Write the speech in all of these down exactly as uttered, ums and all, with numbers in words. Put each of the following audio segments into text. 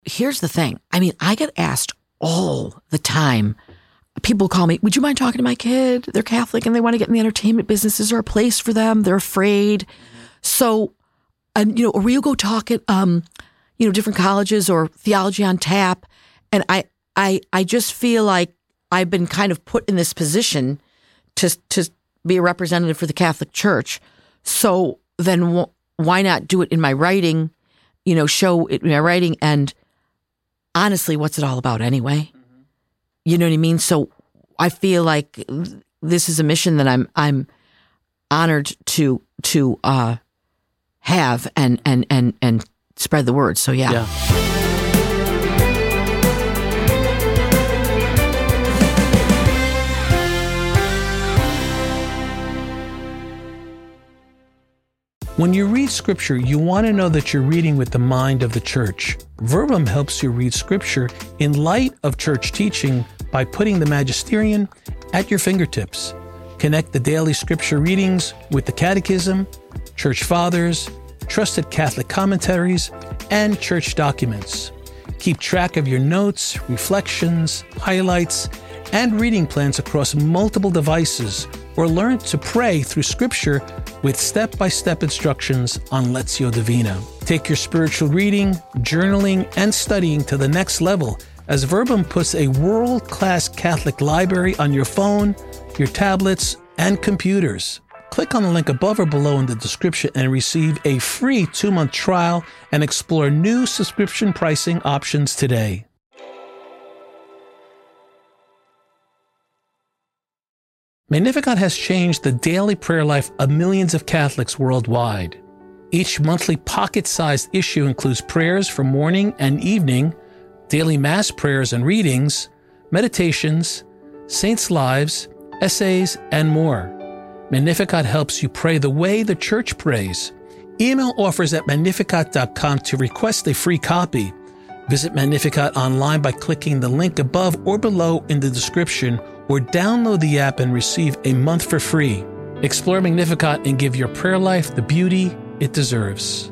here's the thing. I mean, I get asked all the time. People call me, would you mind talking to my kid? They're Catholic and they want to get in the entertainment business. Is there a place for them? They're afraid. So, and you know, or we'll go talk at, um, you know, different colleges or Theology on Tap. And I, I, I just feel like I've been kind of put in this position to, to be a representative for the Catholic Church. So then w- why not do it in my writing, you know, show it in my writing? And honestly, what's it all about anyway? Mm-hmm. You know what I mean? So I feel like this is a mission that I'm, I'm honored to, to, uh, have and, and, and, and spread the word. So yeah. yeah. When you read Scripture, you want to know that you're reading with the mind of the church. Verbum helps you read Scripture in light of church teaching by putting the magisterium at your fingertips. Connect the daily Scripture readings with the Catechism, Church Fathers, trusted Catholic commentaries, and church documents. Keep track of your notes, reflections, highlights, and reading plans across multiple devices, or learn to pray through Scripture with step-by-step instructions on Lectio Divina. Take your spiritual reading, journaling, and studying to the next level as Verbum puts a world-class Catholic library on your phone, your tablets, and computers. Click on the link above or below in the description and receive a free two-month trial and explore new subscription pricing options today. Magnificat has changed the daily prayer life of millions of Catholics worldwide. Each monthly pocket-sized issue includes prayers for morning and evening, daily Mass prayers and readings, meditations, saints' lives, essays, and more. Magnificat helps you pray the way the Church prays. Email offers at magnificat dot com to request a free copy. Visit Magnificat online by clicking the link above or below in the description, or download the app and receive a month for free. Explore Magnificat and give your prayer life the beauty it deserves.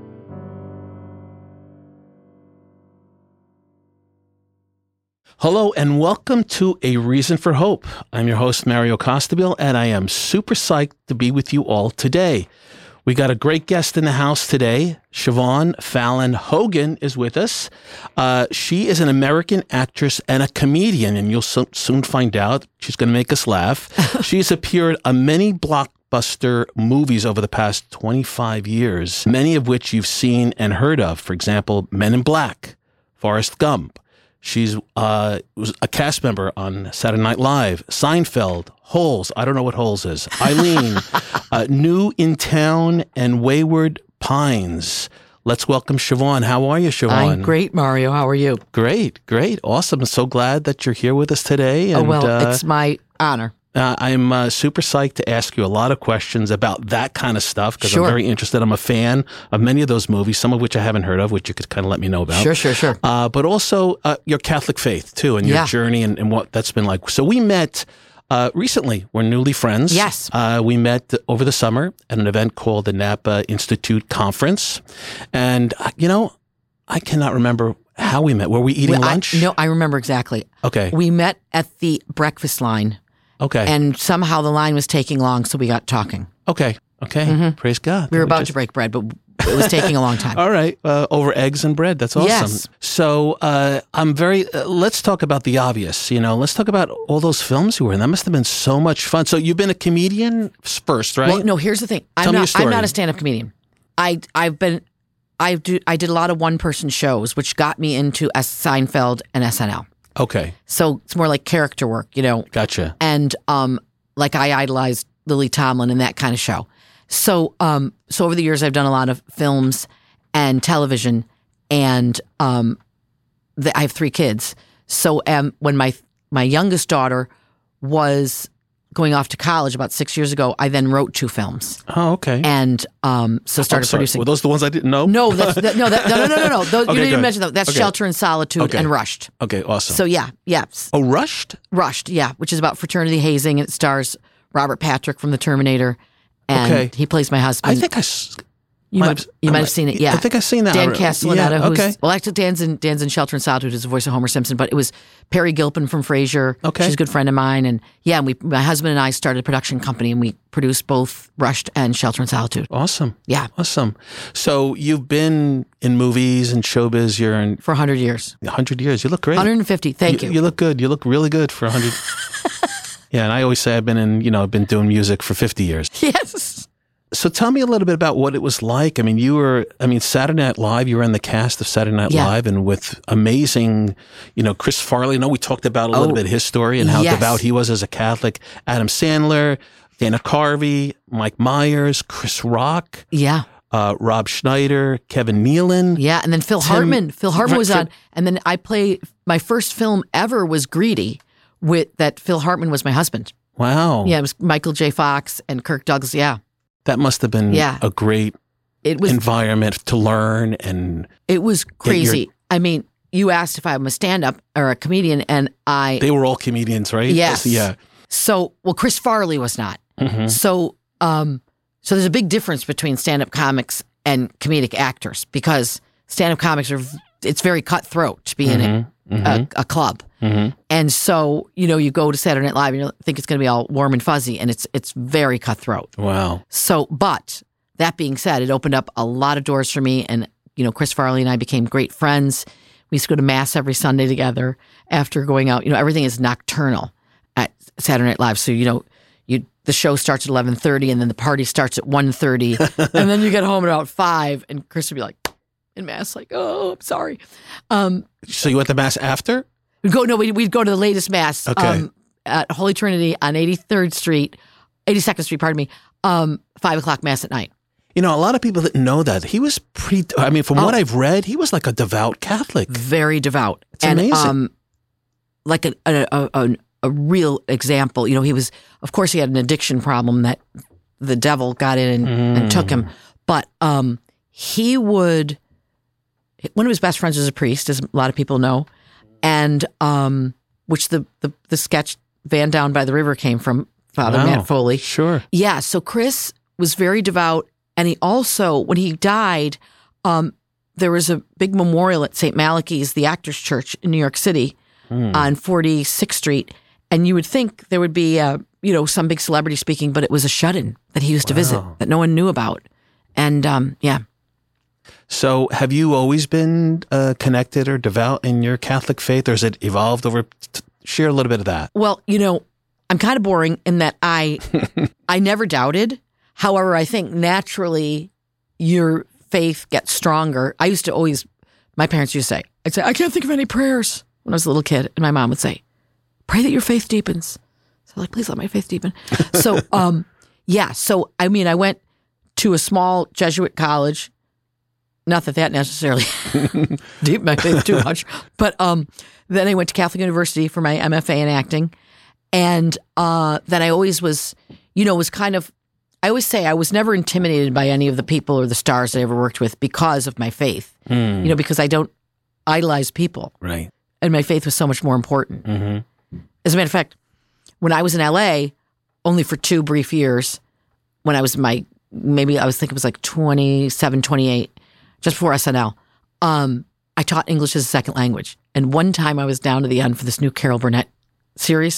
Hello and welcome to A Reason for Hope. I'm your host, Mario Costabile, and I am super psyched to be with you all today. We got a great guest in the house today. Siobhan Fallon Hogan is with us. Uh, she is an American actress and a comedian, and you'll so- soon find out. She's going to make us laugh. She's appeared on many blockbuster movies over the past twenty-five years, many of which you've seen and heard of. For example, Men in Black, Forrest Gump. She's uh, was a cast member on Saturday Night Live, Seinfeld, Holes. I don't know what Holes is. Eileen, uh, New in Town, and Wayward Pines. Let's welcome Siobhan. How are you, Siobhan? I'm great, Mario. How are you? Great, great. Awesome. I'm so glad that you're here with us today. And, oh, well, uh, it's my honor. Uh, I'm uh, super psyched to ask you a lot of questions about that kind of stuff because sure. I'm very interested. I'm a fan of many of those movies, some of which I haven't heard of, which you could kind of let me know about. Sure, sure, sure. Uh, but also uh, your Catholic faith, too, and your yeah. journey and, and what that's been like. So we met uh, recently. We're newly friends. Yes. Uh, we met over the summer at an event called the Napa Institute Conference. And, uh, you know, I cannot remember how we met. Were we eating well, lunch? I, no, I remember exactly. Okay. We met at the breakfast line. Okay. And somehow the line was taking long, so we got talking. Okay. Okay. Mm-hmm. Praise God. We were about just... to break bread, but it was taking a long time. All right. Uh, over eggs and bread. That's awesome. Yes. So uh, I'm very, uh, let's talk about the obvious. You know, let's talk about all those films you were in. That must have been so much fun. So you've been a comedian first, right? Well, no, here's the thing. I'm Tell not, me your story. I'm not a stand-up comedian. I, I've been, I do, I did a lot of one-person shows, which got me into S- Seinfeld and S N L. Okay. So it's more like character work, you know. Gotcha. And um, like I idolized Lily Tomlin and that kind of show. So um, so over the years, I've done a lot of films and television, and um, the, I have three kids. So um, when my my youngest daughter was going off to college about six years ago, I then wrote two films. Oh, okay. And um, so started sorry. producing. Were those the ones I didn't know? No, that's, that, no, that, no, no, no, no, no. Those, Okay, you didn't even good. mention that. That's Okay. Shelter in Solitude Okay. and Rushed. Okay, awesome. So yeah, yeah. oh, Rushed? Rushed, yeah, which is about fraternity hazing. It stars Robert Patrick from The Terminator, and Okay. he plays my husband. I think I, s- You might, have, you might have seen it, yeah. I think I've seen that. Dan Castellaneta, yeah, who's, okay. well, actually, Dan's in, Dan's in Shelter in Solitude, who's the voice of Homer Simpson, but it was Perry Gilpin from Frasier. Okay. She's a good friend of mine. And yeah, we, my husband and I started a production company, and we produced both Rushed and Shelter in Solitude. Awesome. Yeah. Awesome. So you've been in movies and showbiz. You're in For one hundred years. one hundred years. You look great. one hundred fifty. Thank you. You, you look good. You look really good for one hundred. Yeah, and I always say I've been in, you know, I've been doing music for fifty years. Yes. So tell me a little bit about what it was like. I mean, you were, I mean, Saturday Night Live, you were in the cast of Saturday Night Yeah. Live, and with amazing, you know, Chris Farley. I know we talked about a little Oh, bit of his story and how yes. devout he was as a Catholic. Adam Sandler, Dana Carvey, Mike Myers, Chris Rock, Yeah. uh, Rob Schneider, Kevin Nealon. Yeah. And then Phil Tim- Hartman. Phil Hartman Right, was Phil- on. And then I played, my first film ever was Greedy, with that Phil Hartman was my husband. Wow. Yeah. It was Michael J. Fox and Kirk Douglas. Yeah. That must have been Yeah. a great It was environment to learn. And It was crazy. I mean, you asked if I'm a stand-up or a comedian, and I they were all comedians, right? yes, Yeah. So, well, Chris Farley was not. Mhm. So, um, so there's a big difference between stand-up comics and comedic actors, because stand-up comics are it's very cutthroat to be in a, a, a club, Mhm. and so you know you go to Saturday Night Live and you think it's going to be all warm and fuzzy, and it's it's very cutthroat. Wow. So, but that being said, it opened up a lot of doors for me. And, you know, Chris Farley and I became great friends. We used to go to Mass every Sunday together after going out. You know, everything is nocturnal at Saturday Night Live. So, you know, you the show starts at eleven thirty, and then the party starts at one thirty. And then you get home at about five, and Chris would be like, in Mass, like, oh, I'm sorry. Um, So you went to Mass after? we'd go, no, we'd, we'd go to the latest Mass Okay. um, at Holy Trinity on eighty-third Street, eighty-second Street, pardon me, um, five o'clock Mass at night. You know, a lot of people didn't know that. He was pretty, I mean, from Oh. what I've read, he was like a devout Catholic. Very devout. It's and, amazing. Um, like a, a, a, a, a real example. You know, he was, of course, he had an addiction problem that the devil got in and, and took him. But um, he would, one of his best friends was a priest, as a lot of people know, and um, which the, the, the sketch Van Down by the River came from, Father Wow. Matt Foley. Sure. Yeah, so Chris was very devout, and he also, when he died, um, there was a big memorial at Saint Malachi's, the Actors Church in New York City, on forty-sixth Street, and you would think there would be, uh, you know, some big celebrity speaking, but it was a shut-in that he used to visit Wow. that no one knew about, and um, yeah. So have you always been uh, connected or devout in your Catholic faith, or has it evolved over? T- share a little bit of that. Well, you know, I'm kind of boring in that I, I never doubted. However, I think naturally your faith gets stronger. I used to always, my parents used to say, I'd say, I can't think of any prayers when I was a little kid. And my mom would say, pray that your faith deepens. So I'm like, please let my faith deepen. So, um, yeah. So, I mean, I went to a small Jesuit college. Not that that necessarily deep my faith too much. But um, then I went to Catholic University for my M F A in acting. And uh, then I always was, you know, was kind of, I always say I was never intimidated by any of the people or the stars I ever worked with because of my faith, you know, because I don't idolize people. Right. And my faith was so much more important. Mm-hmm. As a matter of fact, when I was in L A, only for two brief years, when I was in my, maybe I was thinking it was like twenty-seven, twenty-eight, just before S N L, um, I taught English as a second language. And one time I was down to the end for this new Carol Burnett series.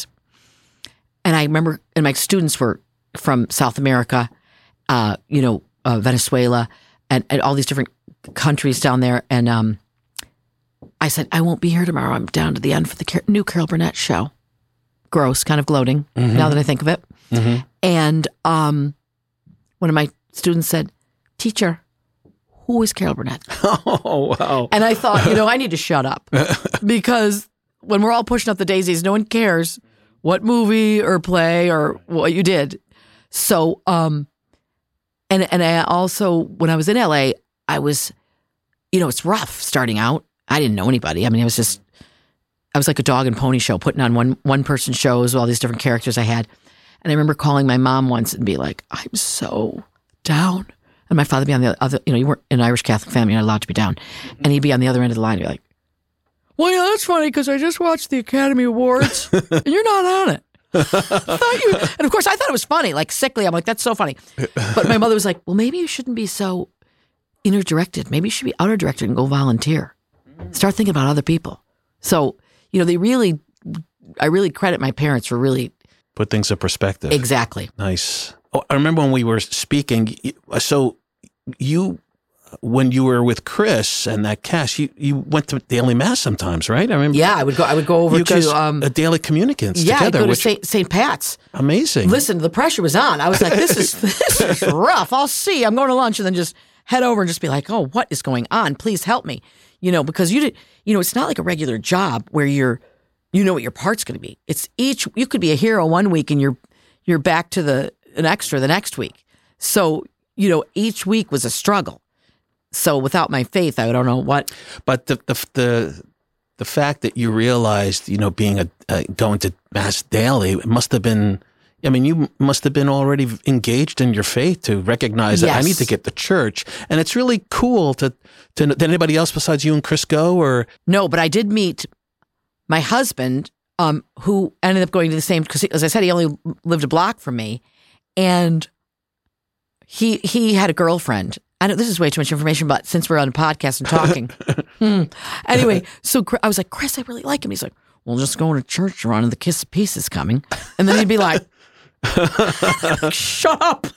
And I remember, and my students were from South America, uh, you know, uh, Venezuela, and, and all these different countries down there. And um, I said, I won't be here tomorrow. I'm down to the end for the Car- new Carol Burnett show. Gross, kind of gloating now that I think of it. Mm-hmm. And um, one of my students said, teacher, who is Carol Burnett? Oh, wow. And I thought, you know, I need to shut up because when we're all pushing up the daisies, no one cares what movie or play or what you did. So, um, and and I also, when I was in L A, I was, you know, it's rough starting out. I didn't know anybody. I mean, I was just, I was like a dog and pony show, putting on one one person shows with all these different characters I had. And I remember calling my mom once and be like, I'm so down. And my father would be on the other, you know, you weren't an Irish Catholic family, you're not allowed to be down. And he'd be on the other end of the line and be like, well, yeah, that's funny because I just watched the Academy Awards and you're not on it. I thought you, and of course I thought it was funny, like sickly. I'm like, that's so funny. But my mother was like, well, maybe you shouldn't be so inner directed. Maybe you should be outer directed and go volunteer. Start thinking about other people. So, you know, they really, I really credit my parents for really. Put things in perspective. Exactly. Nice. Oh, I remember when we were speaking, so you, when you were with Chris and that cast, you, you went to daily mass sometimes, right? I remember. Yeah, I would go. I would go over you to guys, um, a daily communicants yeah, together. I'd go which, to Saint Saint Pat's. Amazing. Listen, the pressure was on. I was like, "This is this is rough." I'll see. I'm going to lunch, and then just head over and just be like, "Oh, what is going on? Please help me." You know, because you did. You know, it's not like a regular job where you're, you know what your part's going to be. It's each. You could be a hero one week, and you're you're back to the an extra the next week. So you know, each week was a struggle. So without my faith, I don't know what. But the the the, the fact that you realized, you know, being a uh, going to mass daily, it must have been. I mean, you must have been already engaged in your faith to recognize that Yes. I need to get to church, and it's really cool to. to did anybody else besides you and Chris go, or No, but I did meet my husband, um, who ended up going to the same. Because as I said, he only lived a block from me, and he he had a girlfriend. I know this is way too much information, but since we're on a podcast and talking, hmm. anyway, so Chris- I was like, Chris, I really like him. He's like, well, just going to church around and the Kiss of Peace is coming, and then he'd be like, shut up.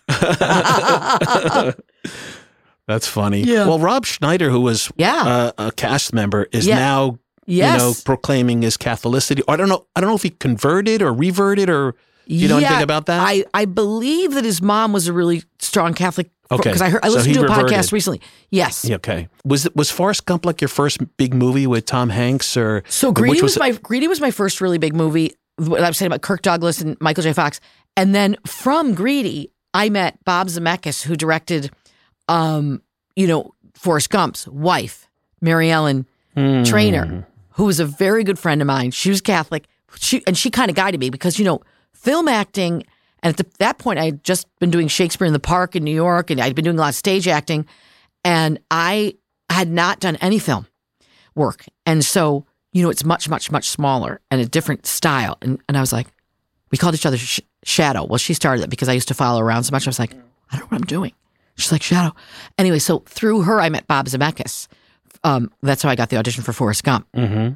That's funny. Yeah. Well, Rob Schneider, who was Yeah. uh, a cast member, is Yeah. now Yes. you know proclaiming his Catholicity. I don't know. I don't know if he converted or reverted or you know anything about that. I, I believe that his mom was a really strong Catholic. Okay. Because I heard I So listened he to a reverted. podcast recently. Yes. Yeah, okay. Was was Forrest Gump like your first big movie with Tom Hanks or So or Greedy which was, my Greedy was my first really big movie. What I was saying about Kirk Douglas and Michael J. Fox, and then from Greedy, I met Bob Zemeckis, who directed, um, you know, Forrest Gump's wife, Mary Ellen Mm. Trainor, who was a very good friend of mine. She was Catholic, she and she kind of guided me because you know, film acting. And at the, that point, I had just been doing Shakespeare in the Park in New York, and I'd been doing a lot of stage acting, and I had not done any film work. And so, you know, it's much, much, much smaller and a different style. And and I was like, we called each other sh- Shadow. Well, she started it because I used to follow her around so much. I was like, I don't know what I'm doing. She's like, Shadow. Anyway, so through her, I met Bob Zemeckis. Um, that's how I got the audition for Forrest Gump. Mm-hmm.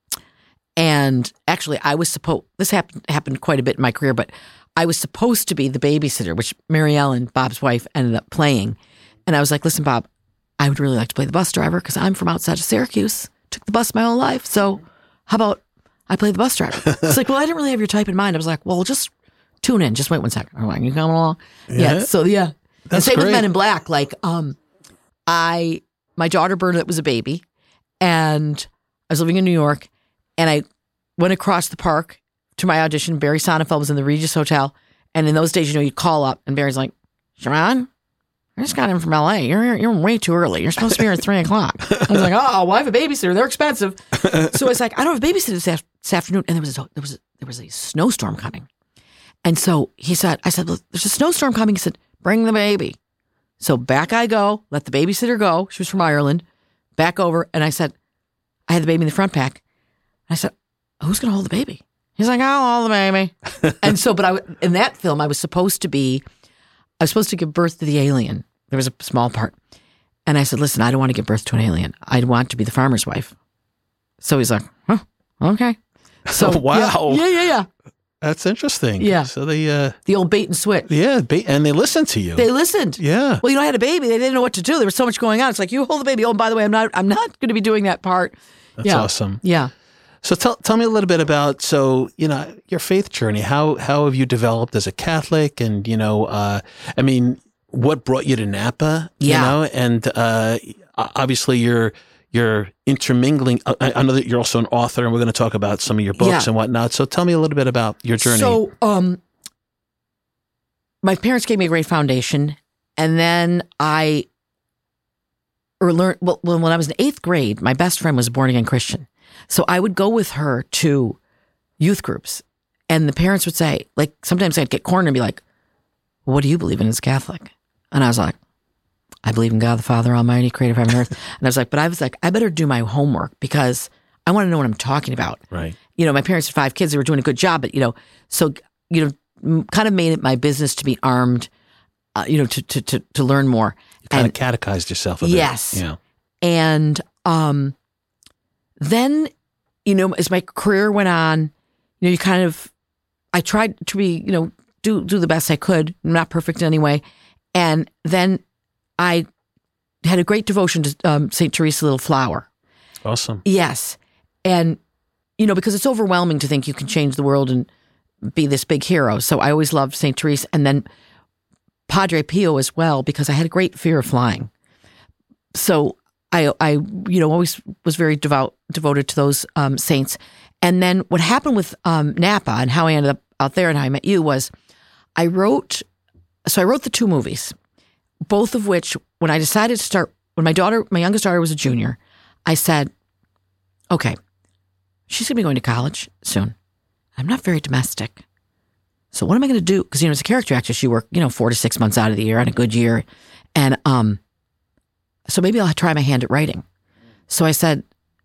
And actually, I was supposed, this happened happened quite a bit in my career, but I was supposed to be the babysitter, which Mary Ellen, Bob's wife, ended up playing. And I was like, listen, Bob, I would really like to play the bus driver because I'm from outside of Syracuse. Took the bus my whole life. So how about I play the bus driver? It's like, well, I didn't really have your type in mind. I was like, well, just tune in. Just wait one second. I'm like, you coming along? Yeah. Yeah. So, yeah. That's and same great. with Men in Black. Like, um, I, my daughter Bernadette was a baby, and I was living in New York, and I went across the park to my audition. Barry Sonnenfeld was in the Regis Hotel. And in those days, you know, you'd call up and Barry's like, Sharon, I just got in from L A. You're you're way too early. You're supposed to be here at three o'clock. I was like, oh, well, I have a babysitter. They're expensive. So I was like, I don't have a babysitter this, af- this afternoon. And there was, a, there was a, there was a snowstorm coming. And so he said, I said, well, there's a snowstorm coming. He said, bring the baby. So back I go, let the babysitter go. She was from Ireland. Back over. And I said, I had the baby in the front pack. I said, who's going to hold the baby? He's like, I'll hold the baby. And so, but I, in that film, I was supposed to be, I was supposed to give birth to the alien. There was a small part. And I said, listen, I don't want to give birth to an alien. I want to be the farmer's wife. So he's like, huh, okay. So, Oh, wow. Yeah, yeah, yeah. yeah. That's interesting. Yeah. So they, uh, The old bait and switch. yeah, ba- and they listen to you. They listened. yeah. Well, you know, I had a baby. They didn't know what to do. There was so much going on. It's like, you hold the baby. Oh, and by the way, I'm not, I'm not going to be doing that part. That's yeah. awesome. Yeah. So tell tell me a little bit about so you know your faith journey. How how have you developed as a Catholic, and you know, uh, I mean, what brought you to Napa? Yeah. You know, and uh, obviously you're you're intermingling. I, I know that you're also an author, and we're going to talk about some of your books Yeah. and whatnot. So tell me a little bit about your journey. So, um, my parents gave me a great foundation, and then I or learned. Well, when I was in eighth grade, my best friend was a born again Christian, so I would go with her to youth groups, and the parents would say, like, sometimes I'd get cornered and be like, well, "What do you believe in as a Catholic?" And I was like, "I believe in God the Father Almighty, Creator of heaven and earth." And I was like, "But I was like, I better do my homework because I want to know what I'm talking about." right. You know, my parents had five kids. They were doing a good job, but, you know, so, you know, m- kind of made it my business to be armed, uh, you know, to, to, to, to learn more. You kind And- of catechized yourself a bit. Yes. Yeah. And um, then, you know, as my career went on, you know, you kind of, I tried to be, you know, do do the best I could. I'm not perfect in any way. And then I had a great devotion to um, Saint Teresa Little Flower. Awesome. Yes. And, you know, because it's overwhelming to think you can change the world and be this big hero. So I always loved Saint Teresa. And then Padre Pio as well, because I had a great fear of flying. So I, I you know, always was very devout, devoted to those um, saints. And then what happened with um, Napa and how I ended up out there and how I met you was I wrote, so I wrote the two movies, both of which, when I decided to start, when my daughter, my youngest daughter was a junior, I said, okay, she's going to be going to college soon. I'm not very domestic. So what am I going to do? Because, you know, as a character actress, you work, you know, four to six months out of the year on a good year. And um, so maybe I'll try my hand at writing. So I said,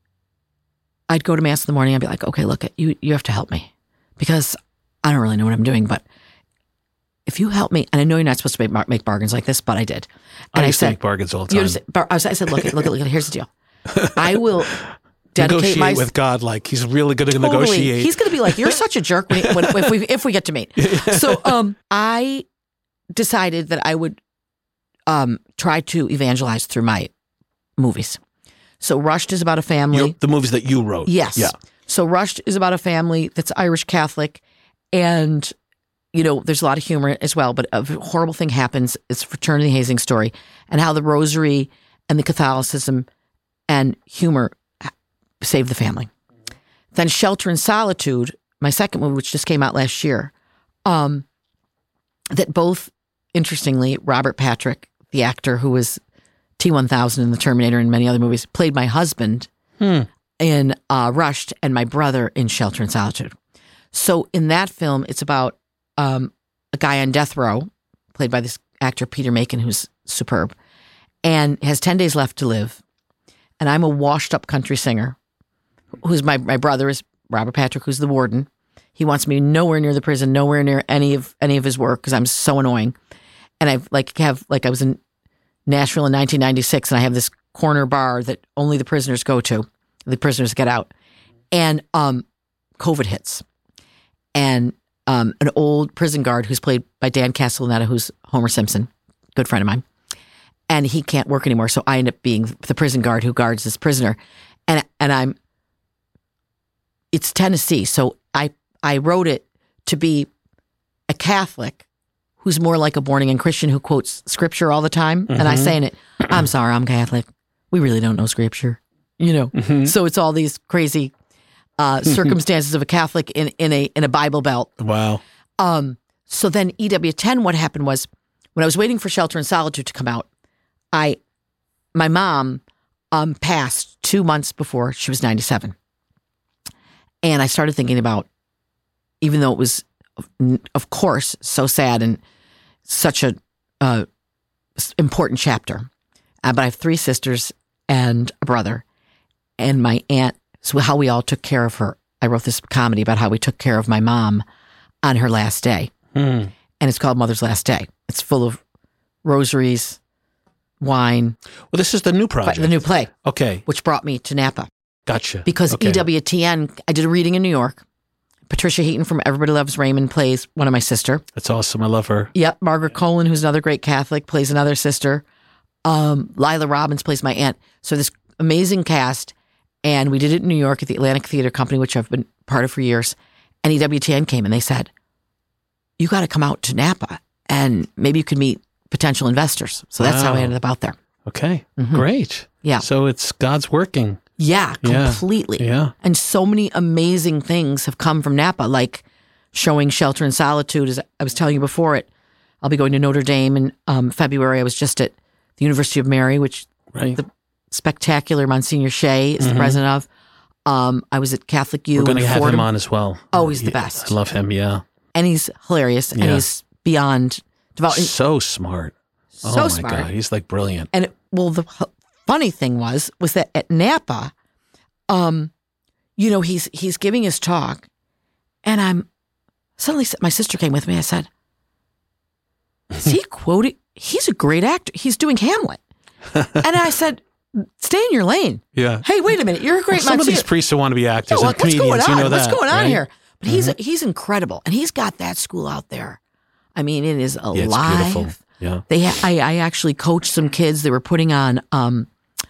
I'd go to mass in the morning. I'd be like, okay, look, you you have to help me because I don't really know what I'm doing. But if you help me, and I know you're not supposed to make, make bargains like this, but I did. And I I, used said, to make bargains all the you time. understand- bar- I was- I said, look, look, look, look, here's the deal. I will dedicate Negotiate my with God like he's really good to Totally. negotiate. He's going to be like, you're such a jerk when, when, if we if we get to meet. So um, I decided that I would um, try to evangelize through my movies. So Rushed is about a family. Your- the movies that you wrote. Yes. Yeah. So Rushed is about a family that's Irish Catholic, and you know there's a lot of humor as well. But a horrible thing happens. It's a fraternity hazing story, and how the Rosary and the Catholicism and humor save the family. Then Shelter in Solitude, my second movie, which just came out last year, um, that both, interestingly, Robert Patrick, the actor who was T one thousand in The Terminator and many other movies, played my husband Hmm. in uh, Rushed and my brother in Shelter in Solitude. So in that film, it's about um, a guy on death row, played by this actor Peter Macon, who's superb, and has ten days left to live. And I'm a washed-up country singer, who's my, my brother is Robert Patrick, who's the warden. He wants me nowhere near the prison, nowhere near any of any of his work because I'm so annoying. And I've like have like I was in Nashville in nineteen ninety-six, and I have this corner bar that only the prisoners go to. The prisoners get out, and um, COVID hits, and um, an old prison guard who's played by Dan Castellaneta, who's Homer Simpson, good friend of mine, and he can't work anymore. So I end up being the prison guard who guards this prisoner, and and I'm. It's Tennessee, so I I wrote it to be a Catholic who's more like a born-again Christian who quotes scripture all the time. Mm-hmm. And I say in it, I'm sorry, I'm Catholic. We really don't know scripture, you know. Mm-hmm. So it's all these crazy uh, circumstances of a Catholic in, in a in a Bible Belt. Wow. Um. So then E W ten, what happened was when I was waiting for Shelter in Solitude to come out, I my mom um passed two months before she was ninety-seven. And I started thinking about, even though it was, of course, so sad and such a uh, important chapter, uh, but I have three sisters and a brother, and my aunt. So how we all took care of her. I wrote this comedy about how we took care of my mom on her last day, mm. and it's called Mother's Last Day. It's full of rosaries, wine. Well, this is the new project, the new play. Okay, which brought me to Napa. Gotcha. Because okay. E W T N, I did a reading in New York. Patricia Heaton from Everybody Loves Raymond plays one of my sister. That's awesome. I love her. Yep. Margaret Colin, who's another great Catholic, plays another sister. Um, Lila Robbins plays my aunt. So this amazing cast. And we did it in New York at the Atlantic Theater Company, which I've been part of for years. And E W T N came and they said, you got to come out to Napa and maybe you could meet potential investors. So that's wow. how I ended up out there. Okay. Mm-hmm. Great. Yeah. So it's God's working. Yeah, completely. Yeah. And so many amazing things have come from Napa, like showing Shelter in Solitude. As I was telling you before it, I'll be going to Notre Dame in um, February. I was just at the University of Mary, which right. the spectacular Monsignor Shea is mm-hmm. the president of. Um, I was at Catholic U. We're going to have Fordham. him on as well. Oh, he's yeah, the best. I love him, yeah. And he's hilarious, yeah. and he's beyond devout. So smart. So oh my smart. God, he's like brilliant. And it, well, the funny thing was, was that at Napa, um, you know, he's he's giving his talk, and I'm suddenly my sister came with me. I said, is he quoting? He's a great actor. He's doing Hamlet. And I said, stay in your lane. Yeah. Hey, wait a minute. You're a great well, Some of these Monsignor. priests who want to be actors Yeah, well, and what's comedians, going on? you know that. What's going on right? here? But mm-hmm. he's he's incredible. And he's got that school out there. I mean, it is alive. Yeah, it's beautiful. Yeah. They, ha- I, I actually coached some kids. They were putting on um,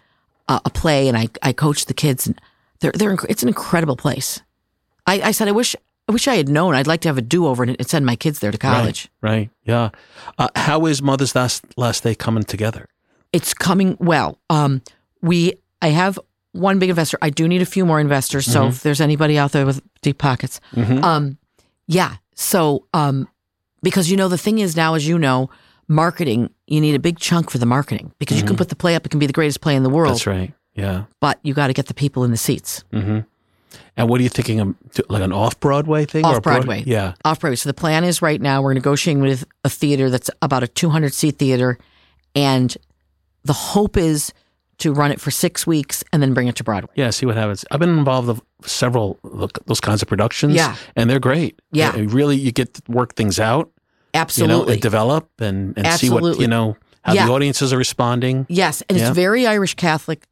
a, a play, and I, I coached the kids. And they're, they're, inc- it's an incredible place. I, I said, I wish, I wish I had known. I'd like to have a do-over and send my kids there to college. Right. right. Yeah. Uh, how is Mother's Last Last Day coming together? It's coming well. Um, we, I have one big investor. I do need a few more investors. So Mm-hmm. if there's anybody out there with deep pockets, Mm-hmm. um, yeah. So, um, because you know, the thing is now, as you know, marketing, you need a big chunk for the marketing because Mm-hmm. you can put the play up. It can be the greatest play in the world. That's right. Yeah. But you got to get the people in the seats. Mm-hmm. And what are you thinking of, like an off-Broadway thing? or a Broad- Off-Broadway. Yeah. Off-Broadway. So the plan is right now we're negotiating with a theater that's about a two hundred seat theater. And the hope is to run it for six weeks and then bring it to Broadway. Yeah, see what happens. I've been involved with several of those kinds of productions. Yeah. And they're great. Yeah. It really, you get to work things out. Absolutely. You know, and develop and, and see what, Absolutely. you know, how Yeah. the audiences are responding. Yes. And Yeah. it's very Irish Catholic,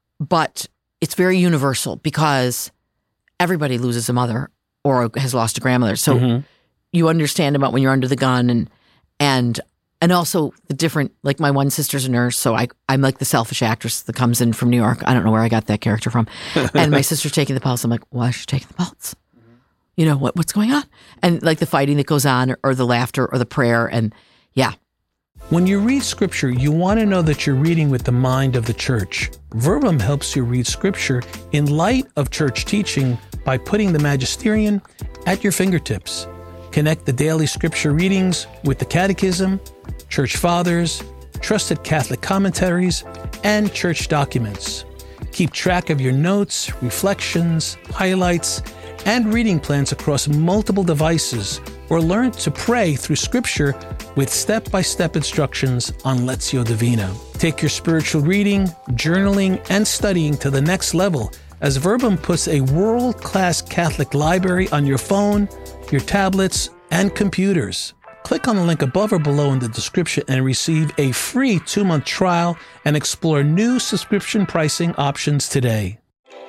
but it's very universal because everybody loses a mother or has lost a grandmother. So Mhm. you understand about when you're under the gun and, and, and also the different, like my one sister's a nurse. So I, I'm like the selfish actress that comes in from New York. I don't know where I got that character from. And my sister's taking the pulse. I'm like, why is she taking the pulse? You know, what what's going on? And like the fighting that goes on or, or the laughter or the prayer. And yeah. When you read scripture, you want to know that you're reading with the mind of the church. Verbum helps you read scripture in light of church teaching by putting the magisterium at your fingertips. Connect the daily scripture readings with the catechism, church fathers, trusted Catholic commentaries, and church documents. Keep track of your notes, reflections, highlights, and reading plans across multiple devices, or learn to pray through scripture with step-by-step instructions on Lectio Divina. Take your spiritual reading, journaling, and studying to the next level as Verbum puts a world-class Catholic library on your phone, your tablets, and computers. Click on the link above or below in the description and receive a free two-month trial and explore new subscription pricing options today.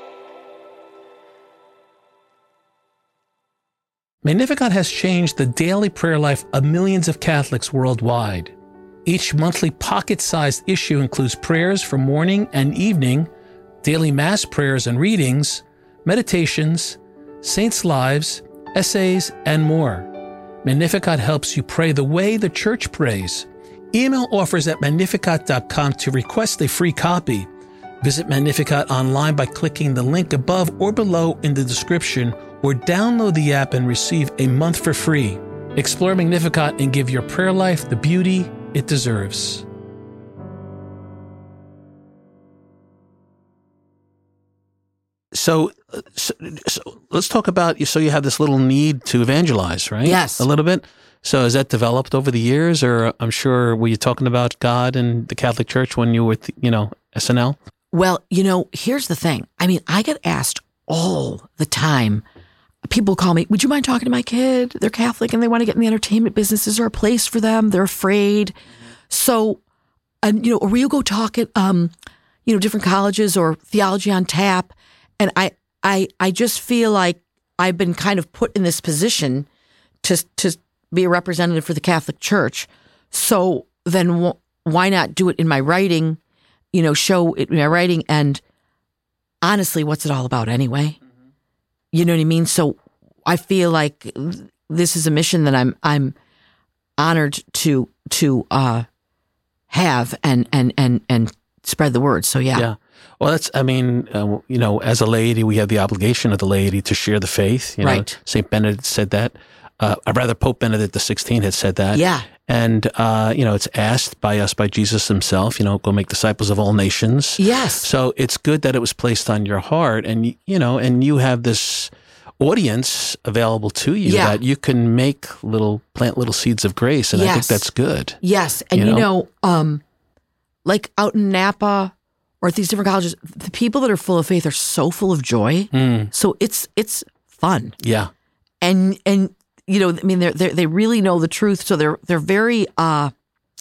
Magnificat has changed the daily prayer life of millions of Catholics worldwide. Each monthly pocket-sized issue includes prayers for morning and evening, daily Mass prayers and readings, meditations, saints' lives, essays, and more. Magnificat helps you pray the way the Church prays. Email offers at magnificat dot com to request a free copy. Visit Magnificat online by clicking the link above or below in the description, or download the app and receive a month for free. Explore Magnificat and give your prayer life the beauty it deserves. So, so, so let's talk about, so you have this little need to evangelize, right? Yes. A little bit. So has that developed over the years, or I'm sure, were you talking about God and the Catholic Church when you were, you know, S N L? Well, you know, here's the thing. I mean, I get asked all the time. People call me, would you mind talking to my kid? They're Catholic and they want to get in the entertainment business. Is there a place for them? They're afraid. So, and you know, or we'll go talk at, um, you know, different colleges or Theology on Tap. And I, I, I just feel like I've been kind of put in this position to, to be a representative for the Catholic Church. So then w- why not do it in my writing, you know, show it in my writing? And honestly, what's it all about anyway? Mm-hmm. You know what I mean? So I feel like this is a mission that I'm, I'm honored to, to, uh, have and, and, and, and spread the word. So yeah. Yeah. Well, that's, I mean, uh, you know, as a laity, we have the obligation of the laity to share the faith. You know, Right. Saint Benedict said that. Uh, or rather, Pope Benedict the sixteenth had said that. Yeah. And, uh, you know, it's asked by us, by Jesus himself, you know, go make disciples of all nations. Yes. So it's good that it was placed on your heart, and, you know, and you have this audience available to you Yeah. that you can make little, plant little seeds of grace. And I think Yes. that's good. Yes. And You you know? know, um, like out in Napa or at these different colleges, the people that are full of faith are so full of joy. Mm, So it's, it's fun. yeah. And, and you know, I mean, they they they really know the truth, so they're they're very uh,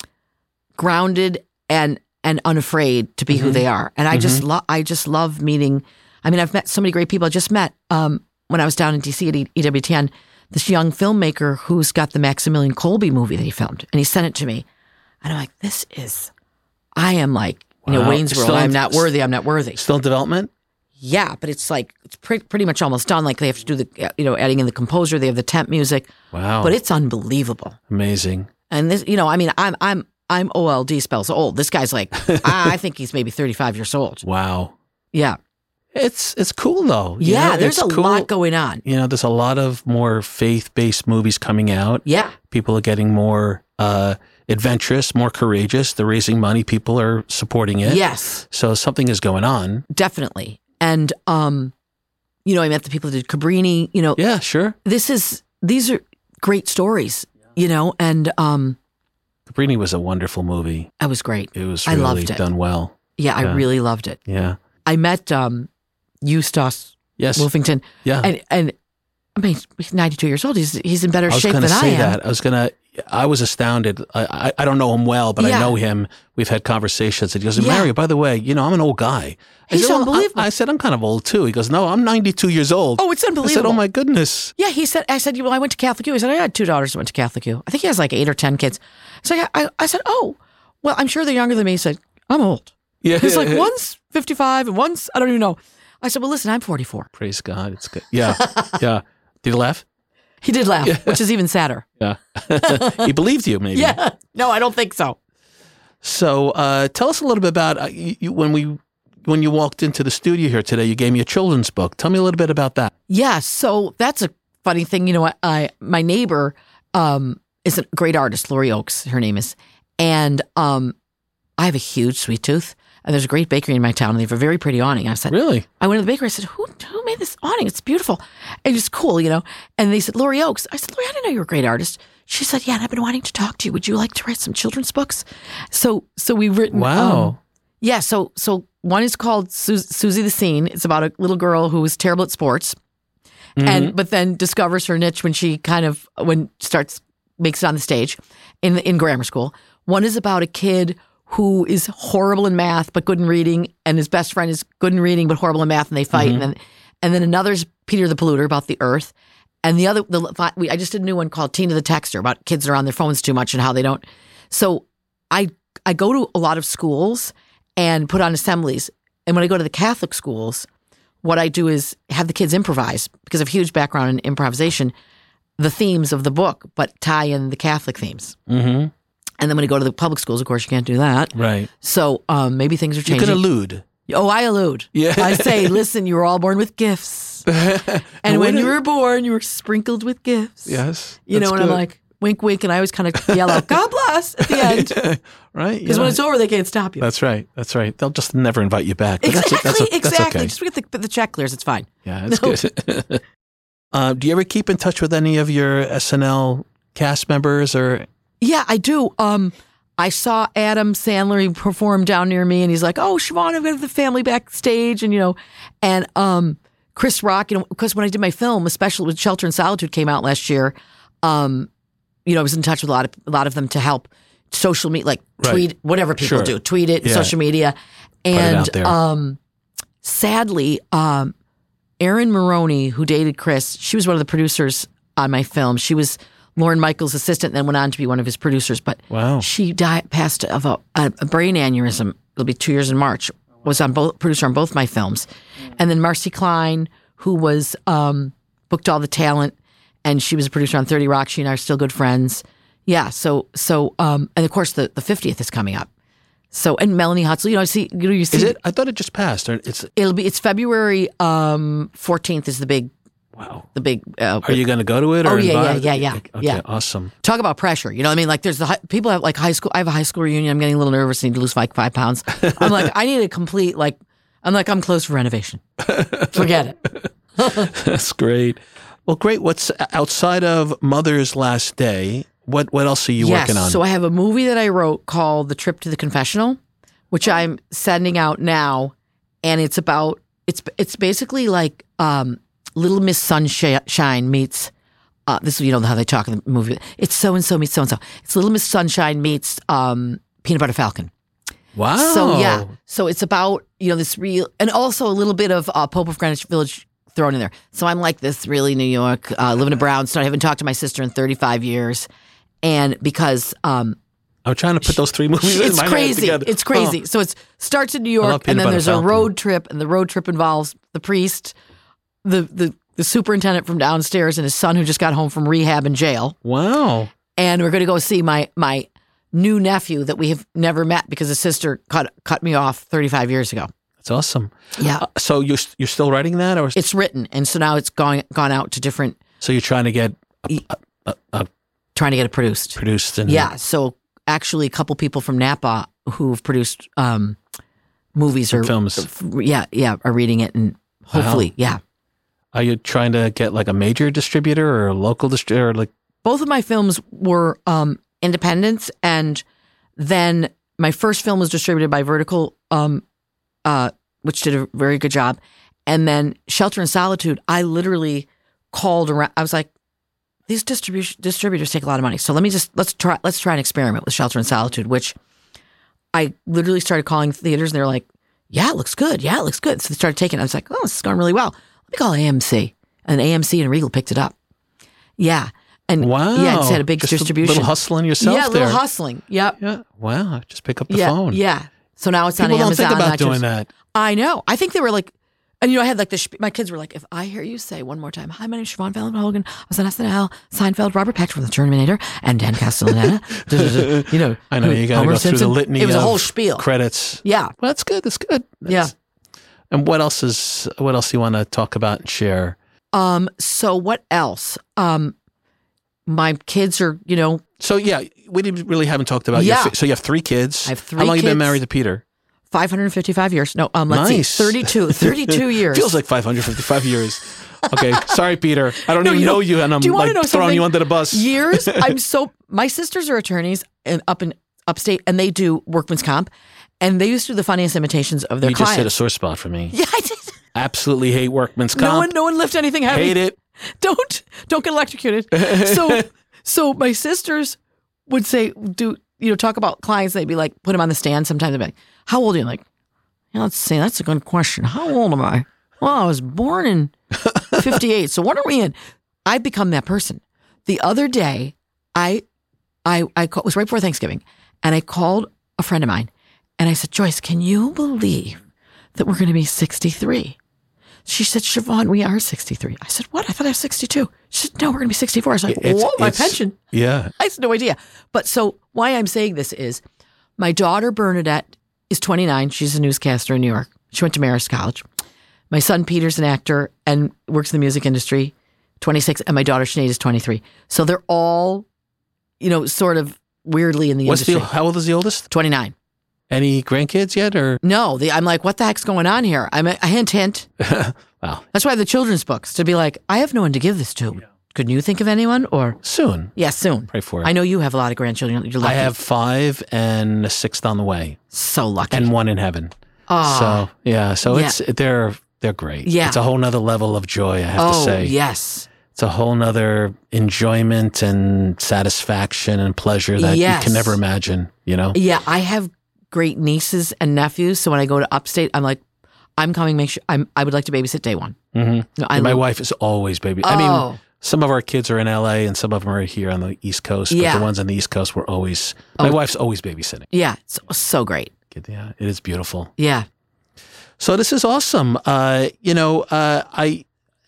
grounded and and unafraid to be mm-hmm. who they are. And I mm-hmm. just love I just love meeting. I mean, I've met so many great people. I just met um, when I was down in D C at E W T N this young filmmaker who's got the Maximilian Kolbe movie that he filmed, and he sent it to me, and I'm like, this is, I am like, you wow. know, Wayne's World. I'm not worthy. I'm not worthy. Still in development. Yeah, but it's like it's pre- pretty much almost done. Like they have to do the, you know, adding in the composer. They have the temp music. Wow! But it's unbelievable. Amazing. And this, you know, I mean, I'm I'm I'm O L D spells old. This guy's like, I, I think he's maybe thirty-five years old. Wow. Yeah. It's it's cool though. You yeah, know, there's a cool. lot going on. You know, there's a lot of more faith-based movies coming out. Yeah. People are getting more uh, adventurous, more courageous. They're raising money. People are supporting it. Yes. So something is going on. Definitely. And, um, you know, I met the people that did Cabrini, you know. Yeah, sure. This is, these are great stories, you know, and. Um, Cabrini was a wonderful movie. It was great. It was really I loved it. done well. Yeah, yeah, I really loved it. Yeah. I met um, Eustace yes. Wolfington. Yeah. And, and I mean, he's ninety-two years old. He's he's in better shape than I am. I was going to say that. I was going to, I was astounded. I, I, I don't know him well, but yeah. I know him. We've had conversations. And he goes, yeah. Mario, by the way, you know, I'm an old guy. I He's said, well, unbelievable. I, I said, I'm kind of old too. He goes, no, I'm ninety-two years old. Oh, it's unbelievable. I said, oh my goodness. Yeah, he said, I said, well, I went to Catholic U. He said, I had two daughters that went to Catholic U. I think he has like eight or ten kids. So I, I, I said, oh, well, I'm sure they're younger than me. He said, I'm old. Yeah. He's like, one's fifty-five and one's, I don't even know. I said, well, listen, I'm forty-four. Praise God. It's good. Yeah. Yeah. Did he laugh? He did laugh, yeah. which is even sadder. Yeah. He believed you, maybe. Yeah. No, I don't think so. So uh, tell us a little bit about uh, you, you, when we when you walked into the studio here today, you gave me a children's book. Tell me a little bit about that. Yeah. So that's a funny thing. You know, I, I my neighbor um, is a great artist, Lori Oakes, her name is. And um, I have a huge sweet tooth. And there's a great bakery in my town, and they have a very pretty awning. I said, really? I went to the bakery. I said, who who made this awning? It's beautiful. And it's cool, you know. And they said, Lori Oakes. I said, Lori, I didn't know you were a great artist. She said, yeah, and I've been wanting to talk to you. Would you like to write some children's books? So so we've written. Wow. Um, yeah, so so one is called Su- Susie the Scene. It's about a little girl who is terrible at sports, mm-hmm. and but then discovers her niche when she kind of, when starts, makes it on the stage in in grammar school. One is about a kid who is horrible in math but good in reading, and his best friend is good in reading but horrible in math, and they fight. Mm-hmm. And then, and then another's Peter the Polluter about the Earth, and the other, the we, I just did a new one called Tina the Texter about kids that are on their phones too much and how they don't. So I I go to a lot of schools and put on assemblies, and when I go to the Catholic schools, what I do is have the kids improvise, because I have a huge background in improvisation, the themes of the book, but tie in the Catholic themes. Mm-hmm. And then when you go to the public schools, of course, you can't do that. Right. So um, maybe things are changing. You can allude. Oh, I allude. Yeah. I say, listen, you were all born with gifts. And, and when you were born, you were sprinkled with gifts. Yes. You know, and good. I'm like, wink, wink. And I always kind of yell out, God bless, at the end. Yeah, right. Because when it's over, they can't stop you. That's right. That's right. They'll just never invite you back. But exactly. That's, that's, exactly. That's okay. Just get the, the check clears. It's fine. Yeah, that's no. good. uh, do you ever keep in touch with any of your S N L cast members or? Yeah, I do. Um, I saw Adam Sandler, he performed down near me, and he's like, oh, Siobhan, I'm going to have the family backstage. And, you know, and um, Chris Rock, you know, because when I did my film, especially when Shelter in Solitude came out last year, um, you know, I was in touch with a lot of a lot of them to help social media, like right. tweet, whatever people sure. do, tweet it, yeah. social media. And um, sadly, um, Erin Maroney, who dated Chris, she was one of the producers on my film. She was Lorne Michaels' assistant, and then went on to be one of his producers. But wow. she died, passed of a, a, a brain aneurysm. It'll be two years in March. Was on both producer on both my films, and then Marcy Klein, who was um, booked all the talent, and she was a producer on thirty Rock. She and I are still good friends. Yeah. So so um, and of course the the fiftieth is coming up. So and Melanie Hutzel, you know, see, you know, you see. Is it? I thought it just passed. Or it's. It'll be. It's February um, fourteenth is the big. Wow. The big. Uh, Are you going to go to it? Or oh yeah, yeah, invite? yeah, yeah, okay, yeah. Awesome. Talk about pressure. You know what I mean? Like there's the high, people have like high school. I have a high school reunion. I'm getting a little nervous. I need to lose like five pounds. I'm like, I need a complete like. I'm like, I'm closed for renovation. Forget it. That's great. Well, great. What's outside of Mother's Last Day? What what else are you yes, working on? So I have a movie that I wrote called The Trip to the Confessional, which I'm sending out now, and it's about it's it's basically like um, Little Miss Sunshine meets Uh, this is, you know, how they talk in the movie. It's so-and-so meets so-and-so. It's Little Miss Sunshine meets um, Peanut Butter Falcon. Wow. So, yeah. So it's about, you know, this real, and also a little bit of uh, Pope of Greenwich Village thrown in there. So I'm like this really New York, uh, living in brownstone. I haven't talked to my sister in thirty-five years. And because... Um, I'm trying to put those three movies it's in my crazy. head together. It's crazy. Oh. So it starts in New York, and then there's Falcon. a road trip, and the road trip involves the priest, the, the, the superintendent from downstairs, and his son who just got home from rehab and jail. Wow. And we're going to go see my my new nephew that we have never met because his sister cut cut me off thirty-five years ago. That's awesome. Yeah. Uh, so you're you're still writing that, or it's written, and so now it's gone gone out to different. So you're trying to get a, a, a, a trying to get it produced. Produced and yeah. So actually, a couple people from Napa who've produced um, movies or films. Yeah, yeah, are reading it, and hopefully, wow. yeah. Are you trying to get like a major distributor or a local distributor? Like both of my films were um, independents, and then my first film was distributed by Vertical, um, uh, which did a very good job, and then Shelter in Solitude. I literally called around. I was like, these distribution distributors take a lot of money, so let me just let's try let's try an experiment with Shelter in Solitude, which I literally started calling theaters, and they're like, yeah, it looks good. Yeah, it looks good. So they started taking it. I was like, oh, this is going really well. Let me call A M C. And A M C and Regal picked it up. Yeah. And wow. Yeah, it's had a big just distribution. A little hustling yourself yeah, a there. little hustling. Yep. Yeah. Wow. Just pick up the yeah, phone. Yeah. So now it's People on don't Amazon. think about not doing just, that. I know. I think they were like, and you know, I had like the, my kids were like, if I hear you say one more time, hi, my name's Siobhan Fallon Hogan. I was on S N L, Seinfeld, Robert Patrick from The Terminator, and Dan Castellaneta. you know, I know, you got to go Simpson. through the litany It was of a whole spiel. Credits. Yeah. Well, that's good. That's good. That's, yeah. And what else is, what else do you want to talk about and share? Um, so what else? Um, my kids are, you know. So yeah, we didn't really haven't talked about yeah. your, so you have three kids. I have three How long kids. have you been married to Peter? five hundred fifty-five years. No, um, let's nice. see, thirty-two, thirty-two years. Feels like five hundred fifty-five years. Okay, sorry, Peter. I don't no, even you know, know you, and I'm you like know throwing something? you under the bus. Years. I'm so. My sisters are attorneys in, up in upstate, and they do workman's comp, and they used to do the funniest imitations of their you clients. You just hit a sore spot for me. Yeah, I did. Absolutely hate workman's comp. No one, no one lift anything heavy. Hate it. Don't, don't get electrocuted. So, so my sisters would say, do you know, talk about clients? They'd be like, put them on the stand. Sometimes they'd be like, "How old are you?" Like, yeah, let's see. That's a good question. How old am I? Well, I was born in fifty-eight. So what are we in? I've become that person. The other day, I, I, I call, it was right before Thanksgiving, and I called a friend of mine, and I said, Joyce, can you believe that we're going to be sixty-three? She said, Siobhan, we are sixty-three. I said, what? I thought I was sixty-two. She said, no, we're going to be sixty-four. I was like, It's- whoa, my it's- pension. Yeah. I had no idea. But so why I'm saying this is my daughter, Bernadette, is twenty-nine. She's a newscaster in New York. She went to Marist College. My son, Peter's an actor and works in the music industry, twenty-six. And my daughter, Sinead, is twenty-three. So they're all, you know, sort of weirdly in the What's industry. the, how old is the oldest? twenty-nine. Any grandkids yet, or? No, the, I'm like, what the heck's going on here? I'm a, a hint, hint. Wow. That's why the children's books, to be like, I have no one to give this to. Yeah. Couldn't you think of anyone? Or soon? Yeah, soon. Pray for it. I know you have a lot of grandchildren. You're lucky. I have five and a sixth on the way. So lucky. And one in heaven. Oh. So yeah, so Yeah. it's they're they're great. Yeah. It's a whole nother level of joy, I have oh, to say. yes. It's a whole nother enjoyment and satisfaction and pleasure that Yes. you can never imagine, you know? Yeah, I have great nieces and nephews. So when I go to upstate, I'm like, I'm coming. Make sure I'm. I would like to babysit day one. Mm-hmm. No, I My love- wife is always baby. Oh. I mean, some of our kids are in L A and some of them are here on the East Coast. But Yeah. the ones on the East Coast were always, my Oh. wife's always babysitting. Yeah, it's so great. Yeah, it is beautiful. Yeah. So this is awesome. Uh, you know, uh, I,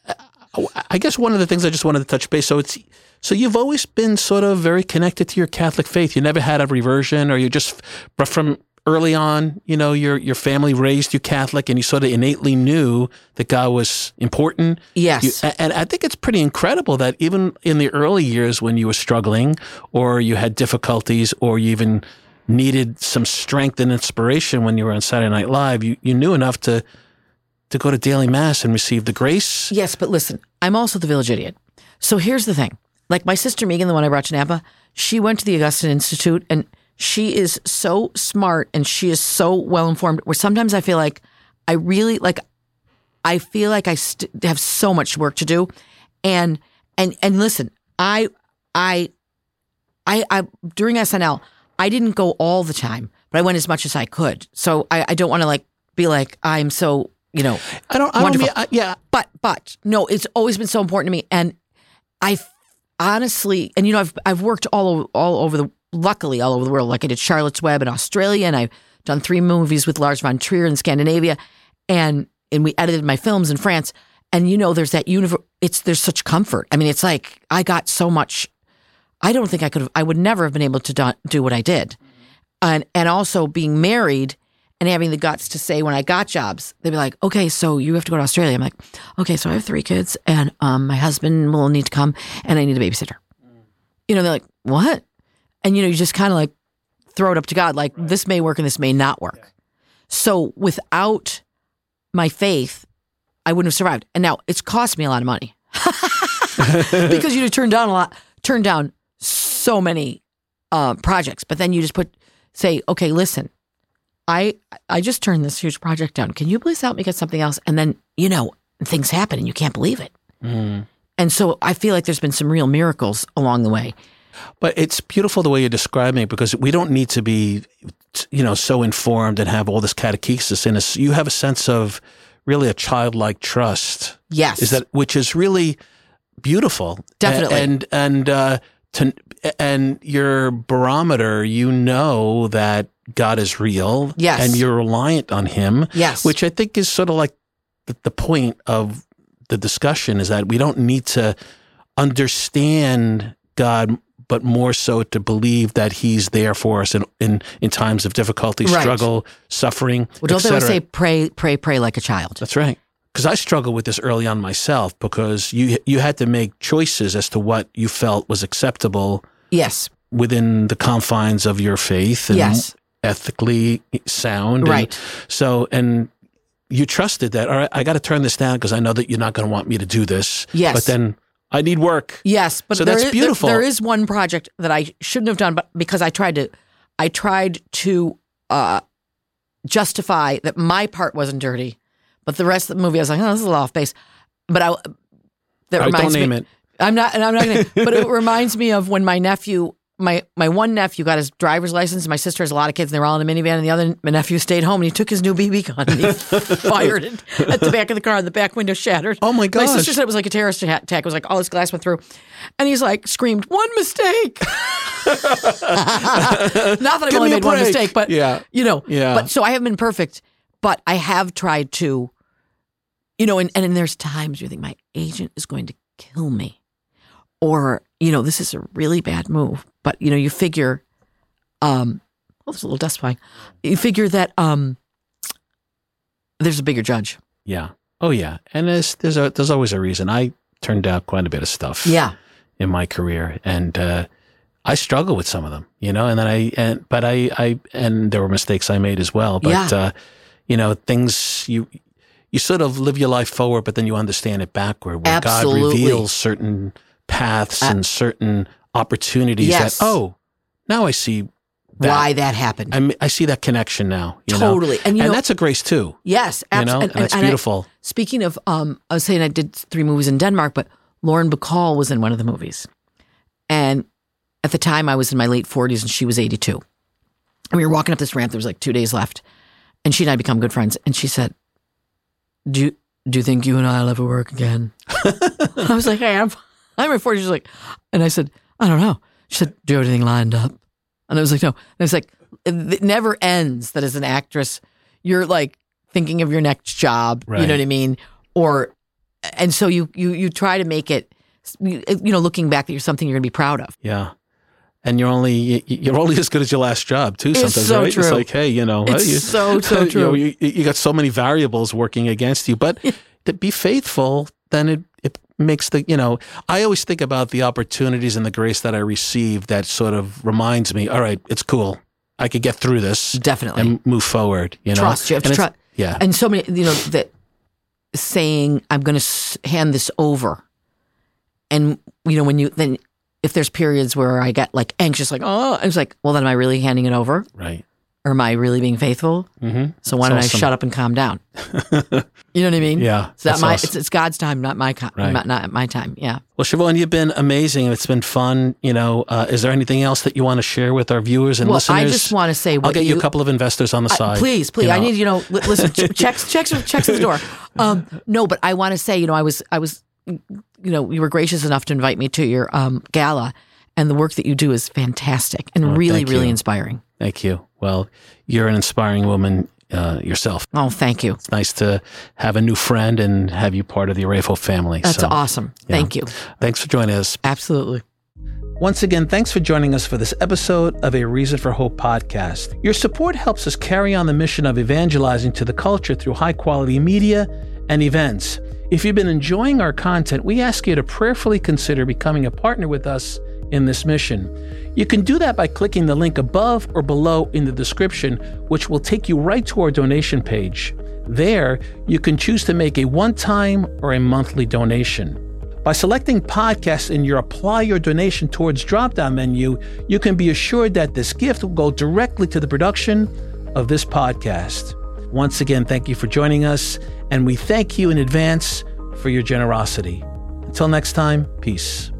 I guess one of the things I just wanted to touch base. So it's, so you've always been sort of very connected to your Catholic faith. You never had a reversion, or you just, but from early on, you know, your your family raised you Catholic, and you sort of innately knew that God was important. Yes. You, and I think it's pretty incredible that even in the early years when you were struggling, or you had difficulties, or you even needed some strength and inspiration when you were on Saturday Night Live, you, you knew enough to to go to daily mass and receive the grace. Yes, but listen, I'm also the village idiot. So here's the thing. Like my sister Megan, the one I brought to Napa, she went to the Augustine Institute, and she is so smart and she is so well informed, where sometimes I feel like I really like, I feel like I st- have so much work to do. And, and, and listen, I, I, I, I, during S N L, I didn't go all the time, but I went as much as I could. So I, I don't want to like be like, I'm so, you know, I don't, I don't wonderful. mean, I, yeah. But, but no, it's always been so important to me. And I honestly, and you know, I've, I've worked all, all over the, luckily all over the world. Like I did Charlotte's Web in Australia, and I've done three movies with Lars von Trier in Scandinavia. And, and we edited my films in France. And you know, there's that universe, it's, there's such comfort. I mean, it's like, I got so much, I don't think I could have, I would never have been able to do, do what I did. And, and also being married and having the guts to say when I got jobs, they'd be like, okay, so you have to go to Australia. I'm like, okay, so I have three kids and um, my husband will need to come and I need a babysitter. Mm. You know, they're like, what? And, you know, you just kind of like throw it up to God. Like right. This may work and this may not work. Yeah. So without my faith, I wouldn't have survived. And now it's cost me a lot of money because you turn down a lot, turn down so many uh, projects, but then you just put, say, okay, listen, I I just turned this huge project down. Can you please help me get something else? And then, you know, things happen and you can't believe it. Mm. And so I feel like there's been some real miracles along the way. But it's beautiful the way you're describing it, because we don't need to be, you know, so informed and have all this catechesis in us. You have a sense of really a childlike trust. Yes. Is that, which is really beautiful. Definitely. And, and, uh, to, and your barometer, you know that God is real. Yes. And you're reliant on him. Yes. Which I think is sort of like the, the point of the discussion, is that we don't need to understand God, but more so to believe that he's there for us in, in, in times of difficulty, right. struggle, suffering, well, don't they always say pray, pray, pray like a child? That's right. Because I struggled with this early on myself, because you you had to make choices as to what you felt was acceptable. Yes. Within the confines of your faith and yes. ethically sound. Right. And so, and you trusted that, all right, I got to turn this down because I know that you're not going to want me to do this. Yes. But then I need work. Yes, but so there that's is, beautiful. There, there is one project that I shouldn't have done, but because I tried to, I tried to uh, justify that my part wasn't dirty, but the rest of the movie I was like, oh, this is a little off base. But I, that right, reminds don't name me. it. I'm not, and I'm not going to. But it reminds me of when my nephew, my my one nephew, got his driver's license. My sister has a lot of kids, and they were all in a minivan. And the other my nephew stayed home, and he took his new B B gun and he fired it at the back of the car, and the back window shattered. Oh my gosh! My sister said it was like a terrorist attack. It was like all his glass went through, and he's like screamed, "One mistake!" Not that I've Give only me a made one break. mistake, but yeah. you know, yeah. But so I haven't been perfect, but I have tried to, you know, and and, and there's times you think my agent is going to kill me. Or, you know, this is a really bad move. But, you know, you figure, um, oh, there's a little dust flying. You figure that um, there's a bigger judge. Yeah. Oh, yeah. And there's, there's, a, there's always a reason. I turned down quite a bit of stuff yeah. in my career. And uh, I struggle with some of them, you know, and then I, and, but I, I, and there were mistakes I made as well. But, yeah. uh, you know, things you, you sort of live your life forward, but then you understand it backward, where Absolutely. God reveals certain paths and certain opportunities yes. that, oh, now I see that. Why that happened. I, I see that connection now. You totally. Know? And, you and know, that's a grace too. Yes, absolutely. You know? And, and that's and beautiful. I, speaking of, um, I was saying I did three movies in Denmark, but Lauren Bacall was in one of the movies. And at the time I was in my late forties and she was eighty-two. And we were walking up this ramp, there was like two days left. And she and I become good friends. And she said, do you, do you think you and I will ever work again? I was like, hey, I'm I'm in forties. She's like, and I said, I don't know. She said, do you have anything lined up? And I was like, no. And it's like, it never ends that as an actress, you're like thinking of your next job. Right. You know what I mean? Or, and so you, you, you try to make it, you know, looking back, that you're something you're going to be proud of. Yeah. And you're only, you're only as good as your last job too. Sometimes, it's so right? true. It's like, hey, you know, it's you, so, so true. You, know, you, you got so many variables working against you, but to be faithful, then it, it makes the, you know, I always think about the opportunities and the grace that I received that sort of reminds me, all right, it's cool. I could get through this. Definitely. And move forward, you know. Trust. You have and to trust. Yeah. And so many, you know, that saying, I'm going to hand this over. And, you know, when you, then if there's periods where I get like anxious, like, oh, I was like, well, then am I really handing it over? Right. or am I really being faithful? Mm-hmm. So why That's don't awesome. I shut up and calm down? You know what I mean? Yeah. It's, not that's my, awesome. it's, it's God's time, not my, com- Right. not, not my time. Yeah. Well, Siobhan, you've been amazing. It's been fun. You know, uh, is there anything else that you want to share with our viewers and Well, listeners? I just want to say what I'll get you, you a couple of investors on the I- side. please, please. you I know. need, you know, li- listen, ch- checks, checks, checks at the door. Um, no, but I want to say, you know, I was, I was, you know, you were gracious enough to invite me to your um, gala, and the work that you do is fantastic and Oh, really, thank really you. inspiring. Thank you. Well, you're an inspiring woman uh, yourself. Oh, thank you. It's nice to have a new friend and have you part of the Arefo family. That's So, awesome. yeah. Thank you. Thanks for joining us. Absolutely. Once again, thanks for joining us for this episode of A Reason for Hope podcast. Your support helps us carry on the mission of evangelizing to the culture through high-quality media and events. If you've been enjoying our content, we ask you to prayerfully consider becoming a partner with us in this mission. You can do that by clicking the link above or below in the description, which will take you right to our donation page. There, you can choose to make a one-time or a monthly donation. By selecting podcasts in your Apply Your Donation Towards drop-down menu, you can be assured that this gift will go directly to the production of this podcast. Once again, thank you for joining us, and we thank you in advance for your generosity. Until next time, peace.